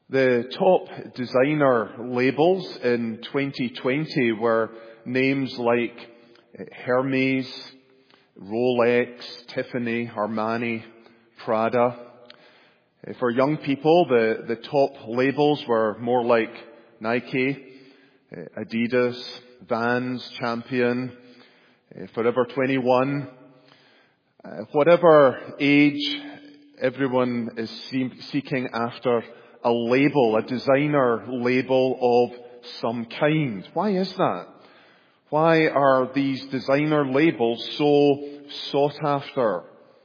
The top designer labels in 2020 were names like Hermes, Rolex, Tiffany, Armani, Prada. For young people, the top labels were more like Nike, Adidas, Vans, Champion, Forever 21. Whatever age, everyone is seeking after a label, a designer label of some kind. Why is that? Why are these designer labels so sought after?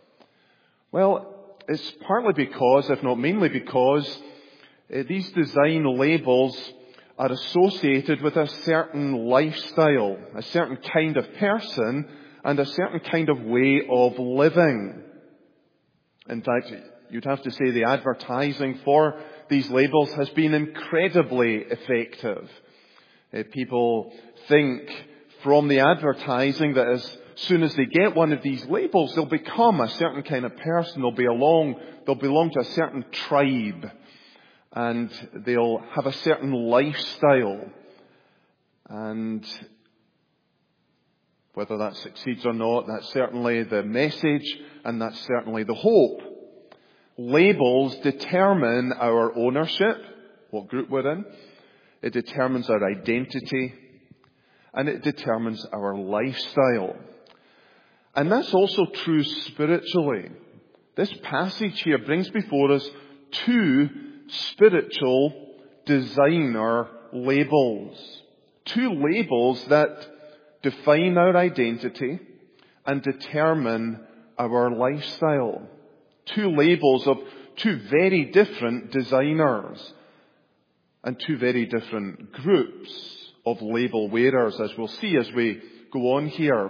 Well, it's partly because, if not mainly because, these design labels are associated with a certain lifestyle, a certain kind of person, and a certain kind of way of living. In fact, you'd have to say the advertising for these labels has been incredibly effective. People think from the advertising that as soon as they get one of these labels, they'll become a certain kind of person. They'll belong to a certain tribe, and they'll have a certain lifestyle. And whether that succeeds or not, that's certainly the message, and that's certainly the hope. Labels determine our ownership, what group we're in. It determines our identity, and it determines our lifestyle. And that's also true spiritually. This passage here brings before us two spiritual designer labels. Two labels that define our identity and determine our lifestyle. Two labels of two very different designers and two very different groups of label wearers, as we'll see as we go on here.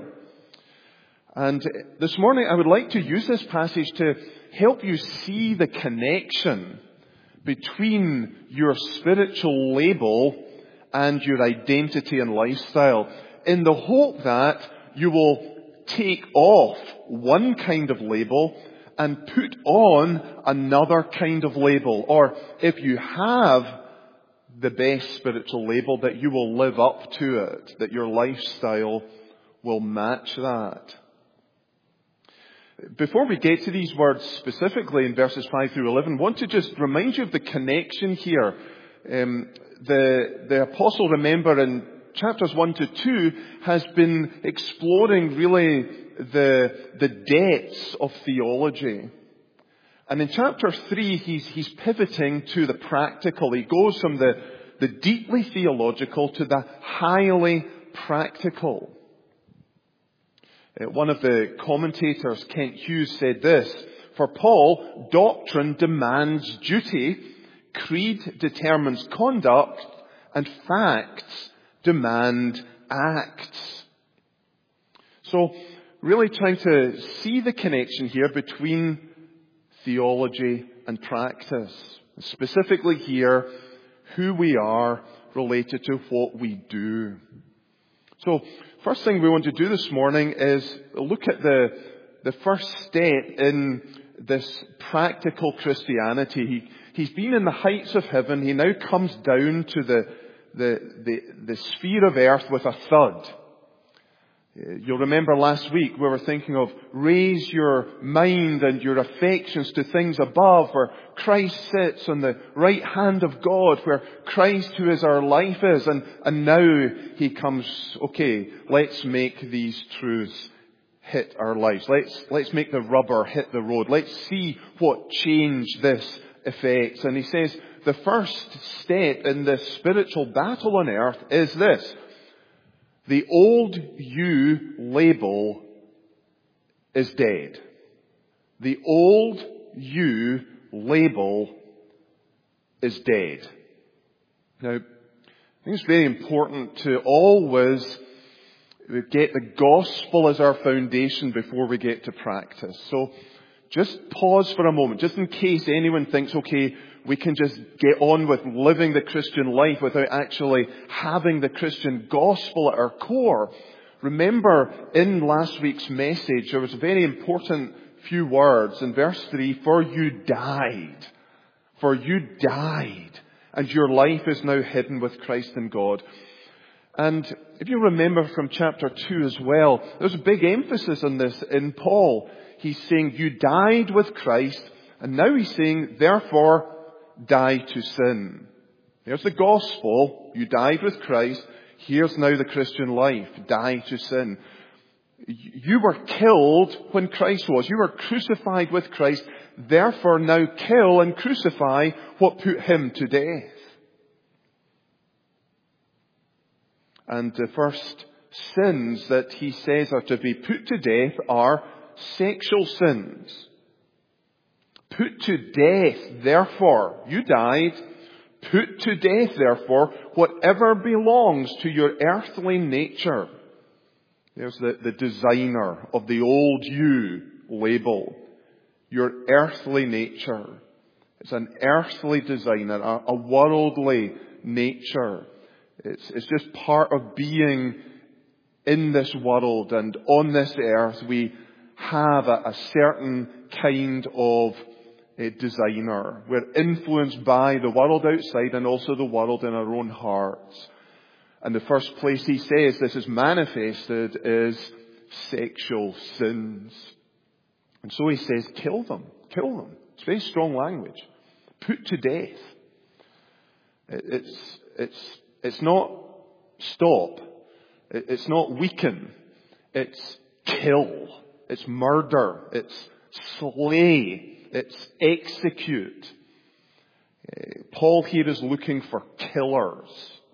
And this morning I would like to use this passage to help you see the connection between your spiritual label and your identity and lifestyle, in the hope that you will take off one kind of label and put on another kind of label. Or if you have the best spiritual label, that you will live up to it, that your lifestyle will match that. Before we get to these words specifically in verses 5 through 11, I want to just remind you of the connection here. The apostle, remember, in chapters 1 to 2, has been exploring really the depths of theology. And in chapter 3, he's pivoting to the practical. He goes from the deeply theological to the highly practical. One of the commentators, Kent Hughes, said this: for Paul, doctrine demands duty, creed determines conduct, and facts demand acts. So, really trying to see the connection here between theology and practice. Specifically here, who we are related to what we do. So, first thing we want to do this morning is look at the first step in this practical Christianity. He's been in the heights of heaven. He now comes down to the sphere of earth with a thud. You'll remember last week we were thinking of raise your mind and your affections to things above, where Christ sits on the right hand of God, where Christ, who is our life, is. And now he comes, okay, let's make these truths hit our lives. Let's make the rubber hit the road. Let's see what change this affects. And he says the first step in this spiritual battle on earth is this: the old you label is dead. The old you label is dead. Now, I think it's very important to always get the gospel as our foundation before we get to practice. So just pause for a moment, just in case anyone thinks, okay, we can just get on with living the Christian life without actually having the Christian gospel at our core. Remember, in last week's message, there was a very important few words in verse 3, for you died. For you died. and your life is now hidden with Christ in God. And if you remember from chapter 2 as well, there's a big emphasis on this in Paul. He's saying you died with Christ, and now he's saying, therefore, die to sin. There's the gospel. You died with Christ. Here's now the Christian life. Die to sin. You were killed when Christ was. You were crucified with Christ. Therefore now kill and crucify what put him to death. And the first sins that he says are to be put to death are sexual sins. Put to death, therefore, you died. Put to death, therefore, whatever belongs to your earthly nature. There's the designer of the old you label. Your earthly nature. It's an earthly designer, a worldly nature. It's just part of being in this world, and on this earth we have a certain kind of designer. We're influenced by the world outside and also the world in our own hearts. And the first place he says this is manifested is sexual sins. And so he says, kill them. Kill them. It's very strong language. Put to death. It's not stop. It's not weaken. It's kill. It's murder. It's slay. It's execute. Paul here is looking for killers.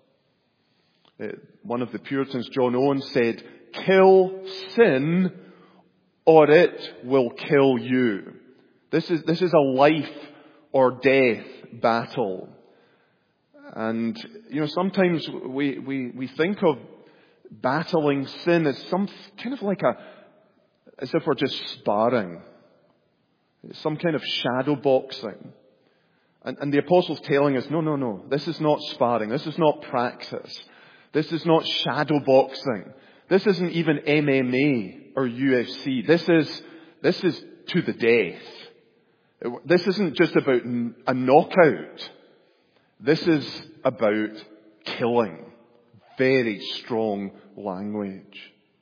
One of the Puritans, John Owen, said, kill sin or it will kill you. This is a life or death battle. And, sometimes we think of battling sin as some kind of like as if we're just sparring. Some kind of shadow boxing. And the Apostle's telling us, no, this is not sparring. This is not practice. This is not shadow boxing. This isn't even MMA or UFC. This is to the death. This isn't just about a knockout. This is about killing. Very strong language.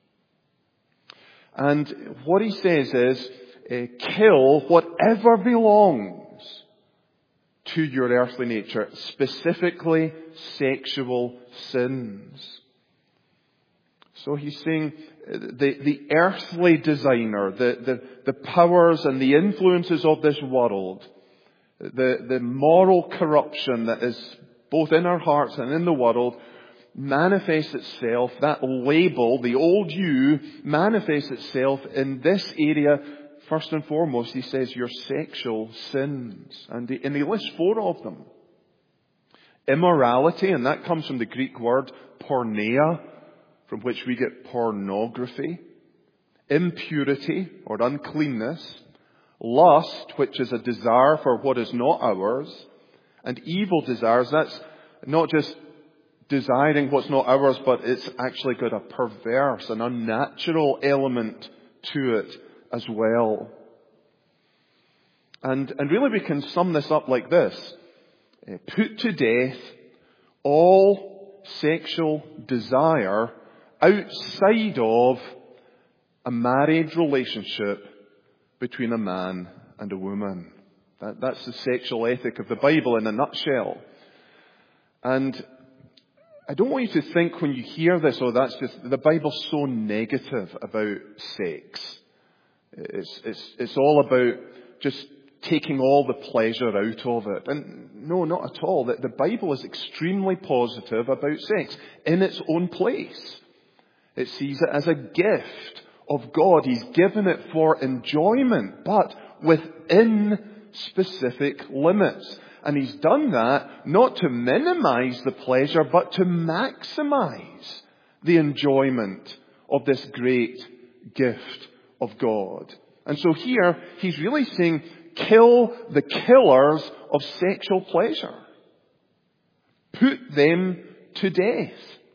And what he says is, kill whatever belongs to your earthly nature, specifically sexual sins. So he's saying the earthly designer, the powers and the influences of this world, the moral corruption that is both in our hearts and in the world, manifests itself, that label, the old you, manifests itself in this area. First and foremost, he says, your sexual sins. And he lists 4 of them. Immorality, and that comes from the Greek word porneia, from which we get pornography. Impurity, or uncleanness. Lust, which is a desire for what is not ours. And evil desires, that's not just desiring what's not ours, but it's actually got a perverse, an unnatural element to it as well. And really we can sum this up like this. Put to death all sexual desire outside of a married relationship between a man and a woman. That's the sexual ethic of the Bible in a nutshell. And I don't want you to think when you hear this, that's just, the Bible's so negative about sex. It's all about just taking all the pleasure out of it. And no, not at all. The Bible is extremely positive about sex in its own place. It sees it as a gift of God. He's given it for enjoyment, but within specific limits. And he's done that not to minimize the pleasure, but to maximize the enjoyment of this great gift of God. And so here, he's really saying, kill the killers of sexual pleasure. Put them to death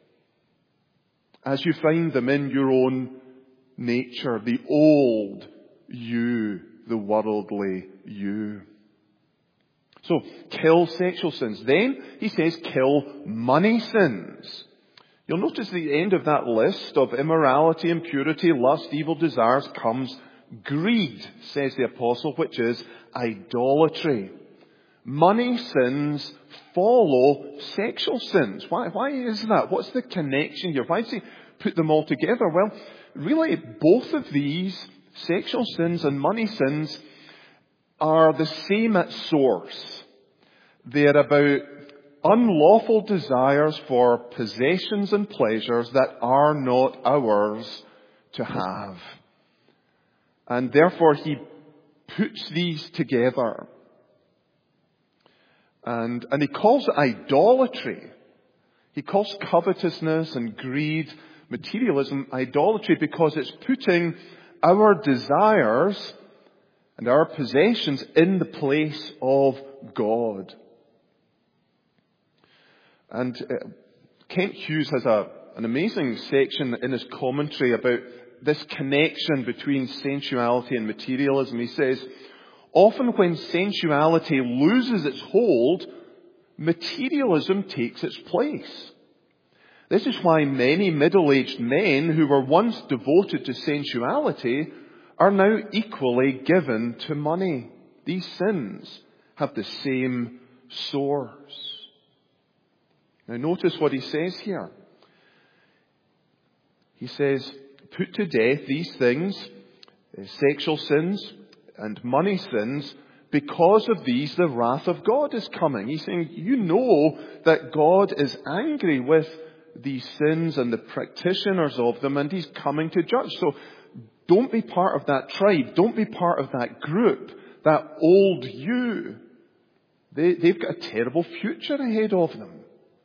as you find them in your own nature, the old you, the worldly you. So, kill sexual sins. Then, he says, kill money sins. You'll notice at the end of that list of immorality, impurity, lust, evil desires comes greed, says the apostle, which is idolatry. Money sins follow sexual sins. Why is that? What's the connection here? Why does he put them all together? Well, really, both of these, sexual sins and money sins, are the same at source. They're about unlawful desires for possessions and pleasures that are not ours to have. And therefore he puts these together. And he calls it idolatry. He calls covetousness and greed, materialism, idolatry, because it's putting our desires and our possessions in the place of God. And Kent Hughes has an amazing section in his commentary about this connection between sensuality and materialism. He says, often when sensuality loses its hold, materialism takes its place. This is why many middle-aged men who were once devoted to sensuality are now equally given to money. These sins have the same source. Now notice what he says here. He says, put to death these things, sexual sins and money sins, because of these the wrath of God is coming. He's saying, you know that God is angry with these sins and the practitioners of them, and he's coming to judge. So don't be part of that tribe. Don't be part of that group, that old you. They've got a terrible future ahead of them.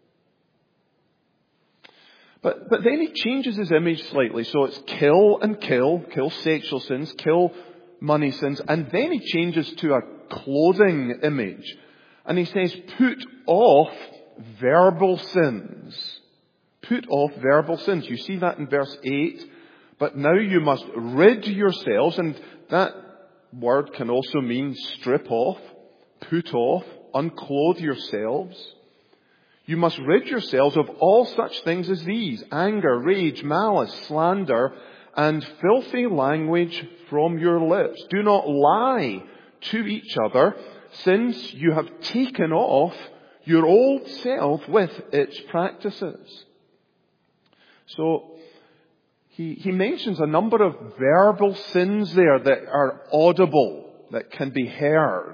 But then he changes his image slightly. So it's kill sexual sins, kill money sins, and then he changes to a clothing image. And he says, put off verbal sins. Put off verbal sins. You see that in verse 8. But now you must rid yourselves, and that word can also mean strip off, put off, unclothe yourselves. You must rid yourselves of all such things as these: anger, rage, malice, slander, and filthy language from your lips. Do not lie to each other, since you have taken off your old self with its practices. So, he mentions a number of verbal sins there that are audible, that can be heard.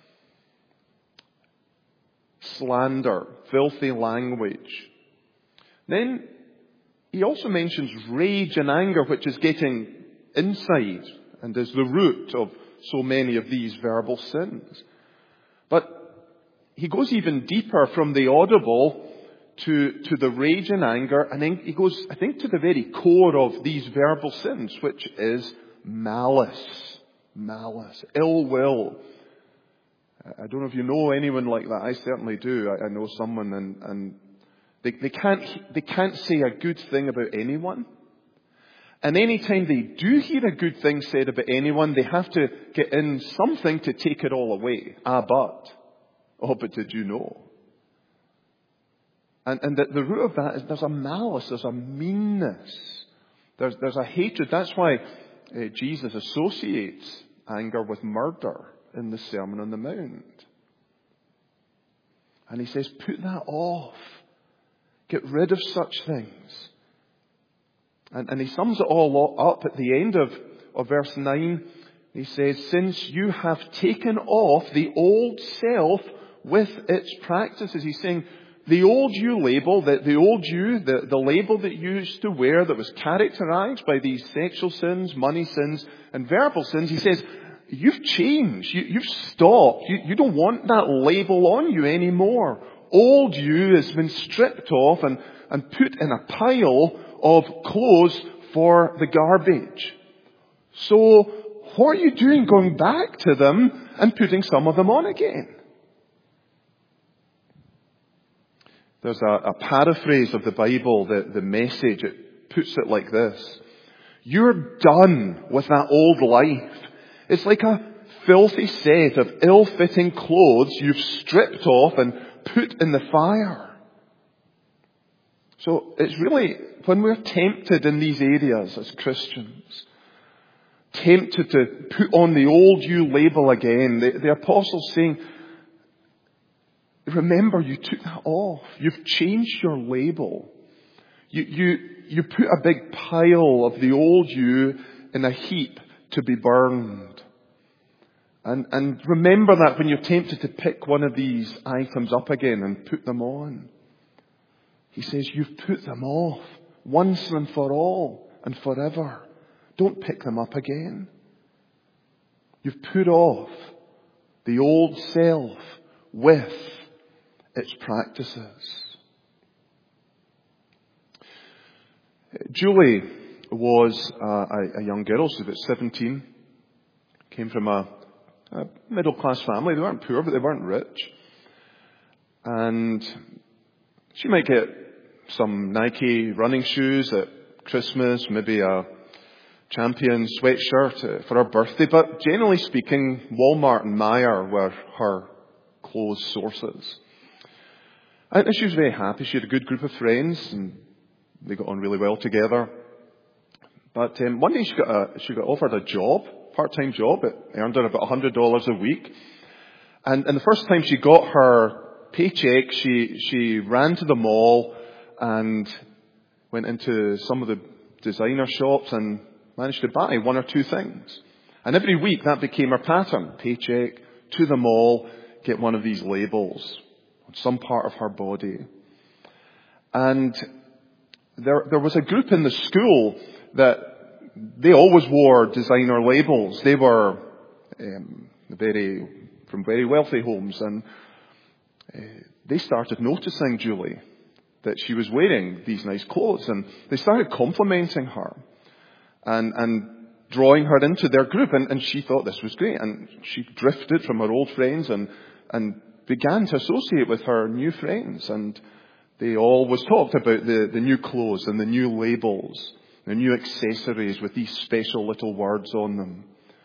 Slander, filthy language. Then he also mentions rage and anger, which is getting inside and is the root of so many of these verbal sins. But he goes even deeper from the audible to the rage and anger, and then he goes, I think, to the very core of these verbal sins, which is malice, ill will. I don't know if you know anyone like that. I certainly do. I know someone, and they can't say a good thing about anyone. And any time they do hear a good thing said about anyone, they have to get in something to take it all away. But did you know? And the root of that is there's a malice, there's a meanness, there's a hatred. That's why Jesus associates anger with murder in the Sermon on the Mount. And he says, put that off. Get rid of such things. And he sums it all up at the end of verse 9. He says, since you have taken off the old self with its practices. He's saying, the old you label, the old you, the label that you used to wear that was characterized by these sexual sins, money sins, and verbal sins, he says, you've changed. You've stopped. You don't want that label on you anymore. Old you has been stripped off and put in a pile of clothes for the garbage. So, what are you doing going back to them and putting some of them on again? There's a paraphrase of the Bible, the Message. It puts it like this: you're done with that old life. It's like filthy set of ill-fitting clothes you've stripped off and put in the fire. So it's really, when we're tempted in these areas as Christians, tempted to put on the old you label again, the apostle's saying, remember, you took that off. You've changed your label. You put a big pile of the old you in a heap to be burned. And remember that when you're tempted to pick one of these items up again and put them on. He says, you've put them off once and for all and forever. Don't pick them up again. You've put off the old self with its practices. Julie was a young girl. She was about 17. Came from a middle-class family. They weren't poor, but they weren't rich. And she might get some Nike running shoes at Christmas, maybe a Champion sweatshirt for her birthday. But generally speaking, Walmart and Meijer were her clothes sources. And she was very happy. She had a good group of friends, and they got on really well together. But one day she got offered a job, part-time job. It earned her about $100 a week. And the first time she got her paycheck, she ran to the mall and went into some of the designer shops and managed to buy one or two things. And every week that became her pattern. Paycheck, to the mall, get one of these labels on some part of her body. And there was a group in the school that they always wore designer labels. They were from very wealthy homes, and they started noticing Julie, that she was wearing these nice clothes, and they started complimenting her and drawing her into their group, and she thought this was great, and she drifted from her old friends and began to associate with her new friends, and they always talked about the new clothes and the new labels, the new accessories with these special little words on them.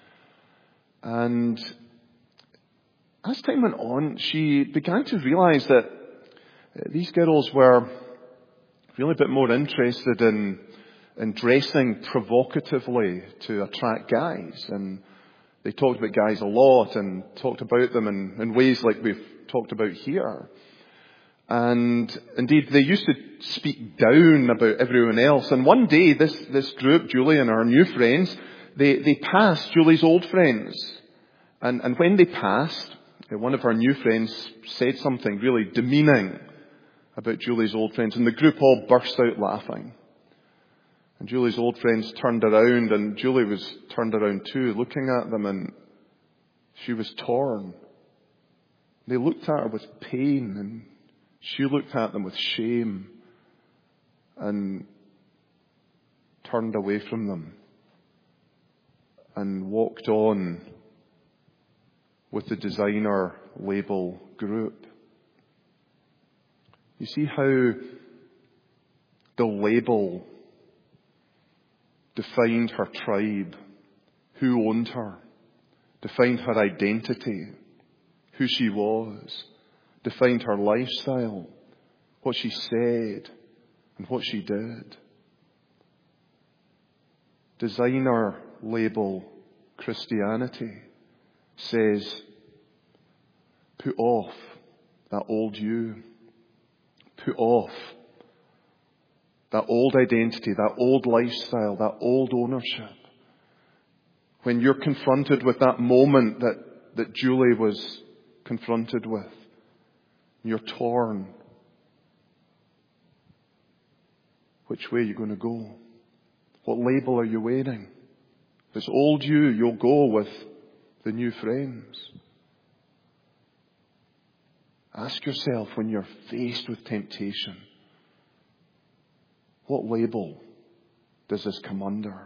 And as time went on, she began to realize that these girls were really a bit more interested in dressing provocatively to attract guys. And they talked about guys a lot and talked about them in ways like we've talked about here. And indeed, they used to speak down about everyone else. And one day, this group, Julie and her new friends, they passed Julie's old friends. And when they passed, one of her new friends said something really demeaning about Julie's old friends, and the group all burst out laughing. And Julie's old friends turned around, and Julie was turned around too, looking at them, and she was torn. They looked at her with pain, and she looked at them with shame, and turned away from them, and walked on with the designer label group. You see how the label defined her tribe, who owned her, defined her identity, who she was, defined her lifestyle, what she said, and what she did. Designer label Christianity says, put off that old you. Put off that old identity, that old lifestyle, that old ownership. When you're confronted with that moment that Julie was confronted with, you're torn. Which way are you going to go? What label are you wearing? If it's old you'll go with the new friends. Ask yourself when you're faced with temptation, what label does this come under?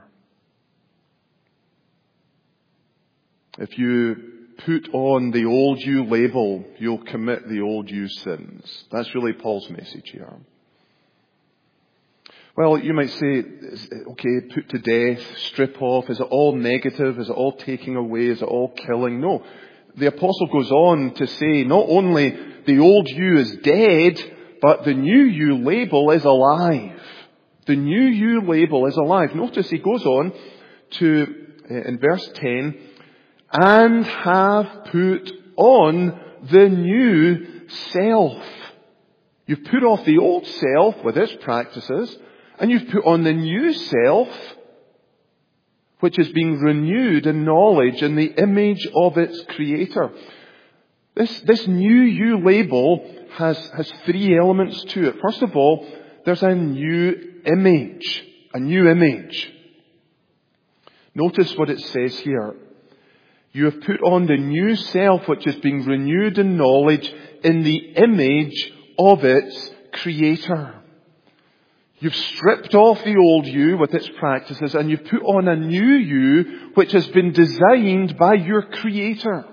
If you put on the old you label, you'll commit the old you sins. That's really Paul's message here. Well, you might say, okay, put to death, strip off. Is it all negative? Is it all taking away? Is it all killing? No. The apostle goes on to say not only the old you is dead, but the new you label is alive. The new you label is alive. Notice he goes on to, in verse 10, and have put on the new self. You've put off the old self with its practices, and you've put on the new self, which is being renewed in knowledge in the image of its creator. This new you label has three elements to it. First of all, there's a new image. A new image. Notice what it says here. You have put on the new self, which is being renewed in knowledge in the image of its creator. You've stripped off the old you with its practices, and you've put on a new you which has been designed by your creator.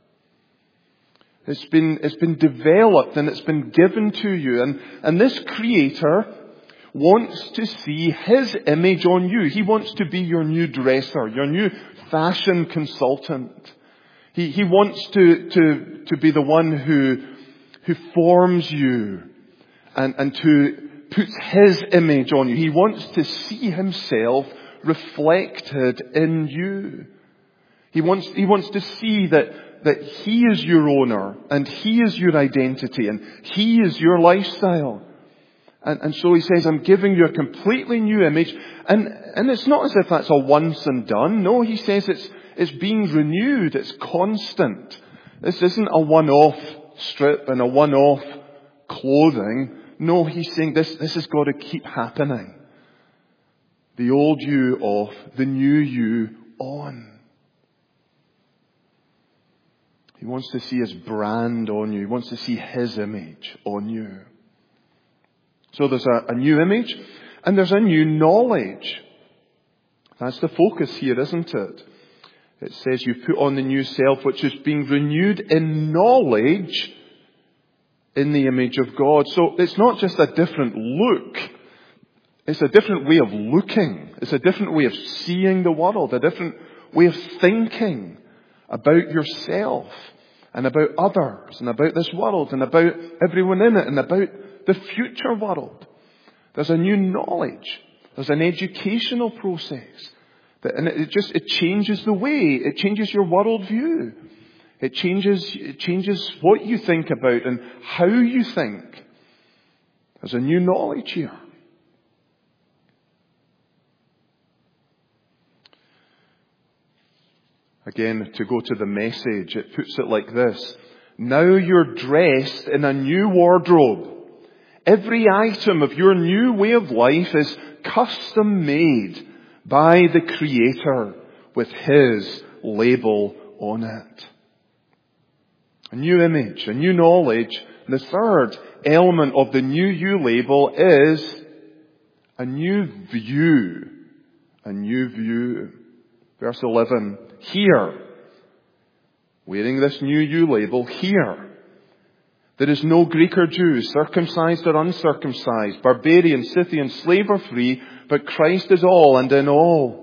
It's been developed and it's been given to you. And this creator wants to see his image on you. He wants to be your new dresser, your new fashion consultant. He wants to be the one who forms you and to puts his image on you. He wants to see himself reflected in you. He wants to see that he is your owner and he is your identity and he is your lifestyle. And so he says, I'm giving you a completely new image. And it's not as if that's a once and done. No, he says it's being renewed. It's constant. This isn't a one-off strip and a one-off clothing. No, he's saying this has got to keep happening. The old you off, the new you on. He wants to see his brand on you. He wants to see his image on you. So there's a new image and there's a new knowledge. That's the focus here, isn't it? It says you put on the new self, which is being renewed in knowledge in the image of God. So it's not just a different look. It's a different way of looking. It's a different way of seeing the world. A different way of thinking about yourself and about others and about this world and about everyone in it and about the future world. There's a new knowledge. There's an educational process. And it changes the way. It changes your worldview. It changes what you think about and how you think. There's a new knowledge here. Again, to go to the Message, it puts it like this. Now you're dressed in a new wardrobe. Every item of your new way of life is custom made by the Creator with His label on it. A new image, a new knowledge. The third element of the new you label is a new view. A new view. Verse 11. Here, wearing this new you label, here, there is no Greek or Jew, circumcised or uncircumcised, barbarian, Scythian, slave or free, but Christ is all and in all.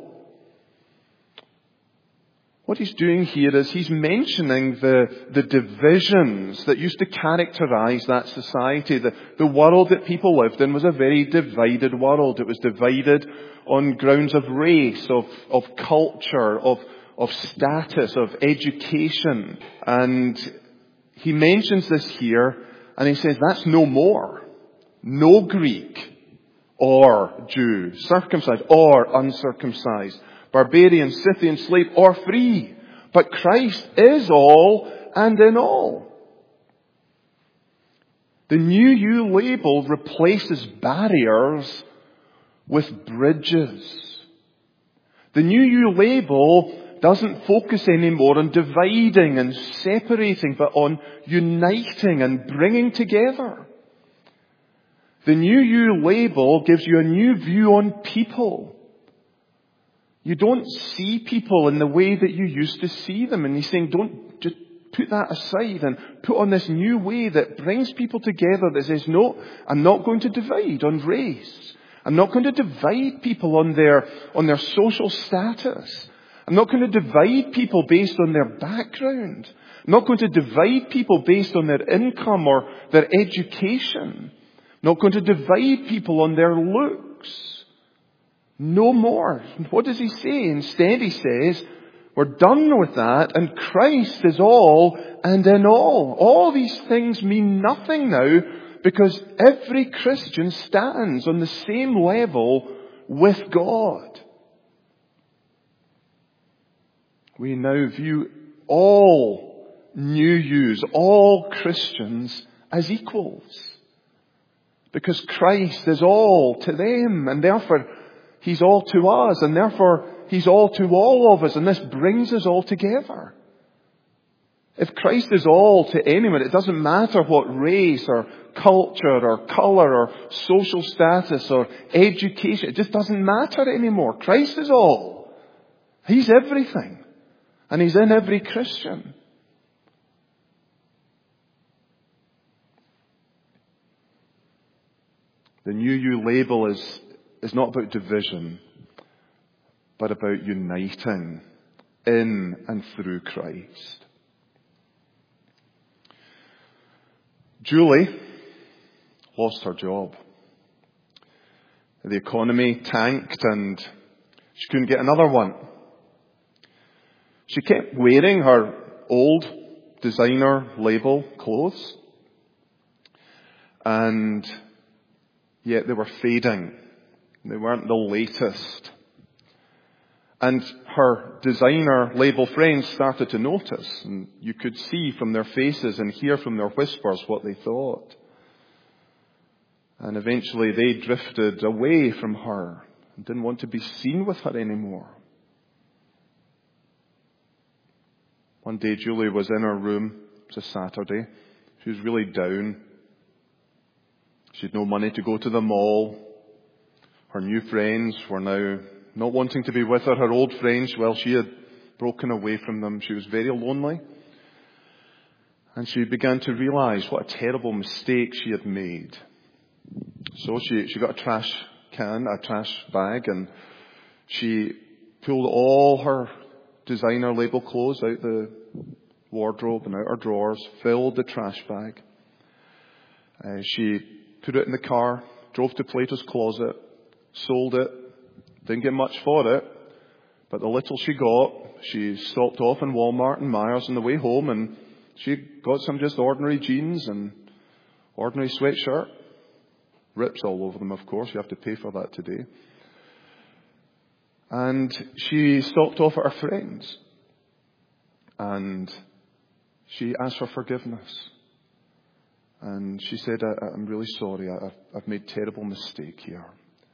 What he's doing here is he's mentioning the divisions that used to characterize that society. The world that people lived in was a very divided world. It was divided on grounds of race, of culture, of status, of education. And he mentions this here, and he says that's no more. No Greek or Jew, circumcised or uncircumcised, barbarian, Scythian, slave or free. But Christ is all and in all. The new you label replaces barriers with bridges. The new you label doesn't focus anymore on dividing and separating, but on uniting and bringing together. The new you label gives you a new view on people. You don't see people in the way that you used to see them. And he's saying, don't just put that aside and put on this new way that brings people together, that says, no, I'm not going to divide on race. I'm not going to divide people on their social status. I'm not going to divide people based on their background. I'm not going to divide people based on their income or their education. I'm not going to divide people on their looks. No more. What does he say? Instead he says, we're done with that, and Christ is all and in all. All these things mean nothing now, because every Christian stands on the same level with God. We now view all new yous, all Christians, as equals. Because Christ is all to them, and therefore He's all to us, and therefore He's all to all of us, and this brings us all together. If Christ is all to anyone, it doesn't matter what race or culture or colour or social status or education. It just doesn't matter anymore. Christ is all. He's everything. And He's in every Christian. The New You label is not about division, but about uniting in and through Christ. Julie lost her job. The economy tanked and she couldn't get another one. She kept wearing her old designer label clothes, and yet they were fading. They weren't the latest. And her designer label friends started to notice, and you could see from their faces and hear from their whispers what they thought. And eventually they drifted away from her and didn't want to be seen with her anymore. One day Julie was in her room. It was a Saturday. She was really down. She had no money to go to the mall. Her new friends were now not wanting to be with her. Her old friends, well, she had broken away from them. She was very lonely. And she began to realize what a terrible mistake she had made. So she got a trash bag, and she pulled all her designer label clothes out the wardrobe and out her drawers, filled the trash bag. She put it in the car, drove to Plato's Closet, sold it, didn't get much for it, but the little she got, she stopped off in Walmart and Myers on the way home, and she got some just ordinary jeans and ordinary sweatshirt. Rips all over them, of course. You have to pay for that today. And she stopped off at her friends. And she asked for forgiveness. And she said, I'm really sorry. I've made a terrible mistake here.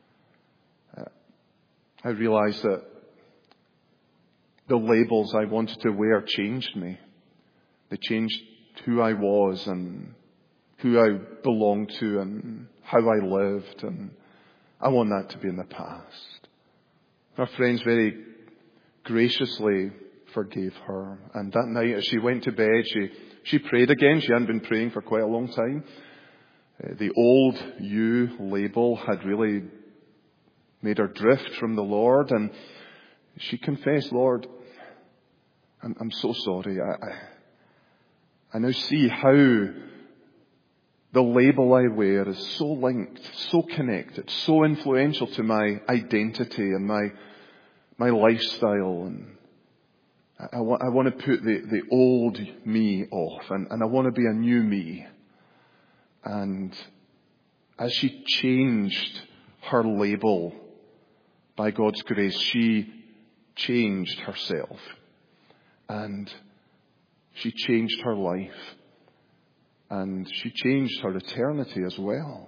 I realized that the labels I wanted to wear changed me. They changed who I was and who I belonged to and how I lived. And I want that to be in the past. Her friends very graciously forgave her. And that night as she went to bed, she prayed again. She hadn't been praying for quite a long time. The old you label had really made her drift from the Lord. And she confessed, Lord, I'm so sorry. I now see how the label I wear is so linked, so connected, so influential to my identity and my lifestyle. And I want to put the old me off, and I want to be a new me. And as she changed her label by God's grace, she changed herself. And she changed her life. And she changed her eternity as well.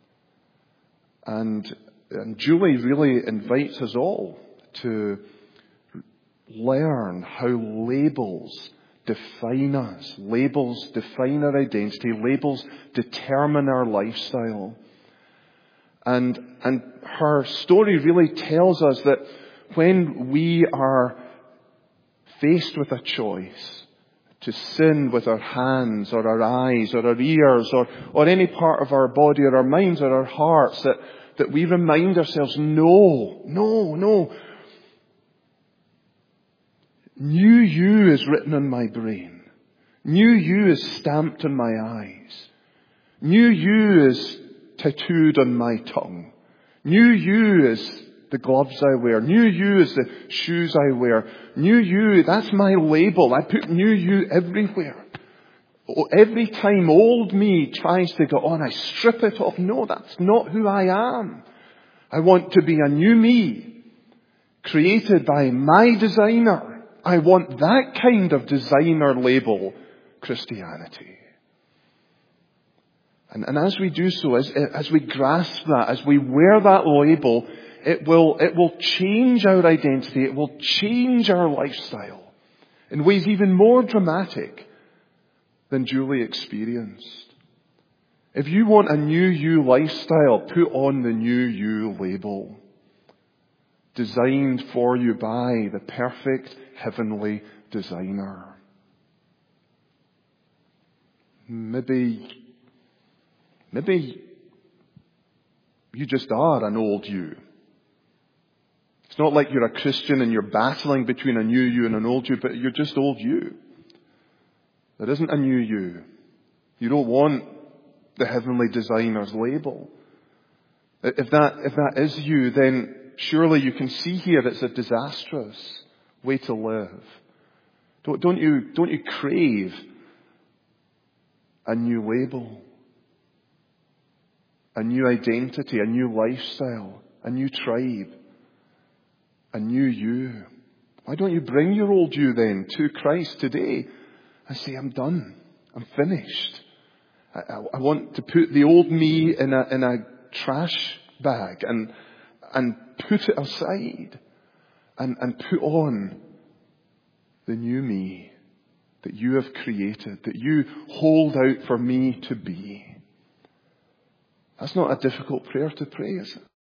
And Julie really invites us all to learn how labels define us. Labels define our identity. Labels determine our lifestyle. And her story really tells us that when we are faced with a choice to sin with our hands or our eyes or our ears or any part of our body or our minds or our hearts, that we remind ourselves, no. New you is written on my brain. New you is stamped on my eyes. New you is tattooed on my tongue. New you is the gloves I wear. New you is the shoes I wear. New you, that's my label. I put new you everywhere. Every time old me tries to go on, I strip it off. No, that's not who I am. I want to be a new me, created by my designer. I want that kind of designer label, Christianity. And as we do so, as we grasp that, as we wear that label, it will change our identity. It will change our lifestyle in ways even more dramatic than Julie experienced. If you want a new you lifestyle, put on the new you label, designed for you by the perfect heavenly designer. Maybe you just are an old you. It's not like you're a Christian and you're battling between a new you and an old you, but you're just old you. There isn't a new you. You don't want the heavenly designer's label. If that is you, then surely you can see here it's a disastrous way to live. Don't you crave a new label, a new identity, a new lifestyle, a new tribe, a new you? Why don't you bring your old you then to Christ today and say, I'm done. I'm finished. I want to put the old me in a trash bag and put it aside and put on the new me that you have created, that you hold out for me to be. That's not a difficult prayer to pray, is it?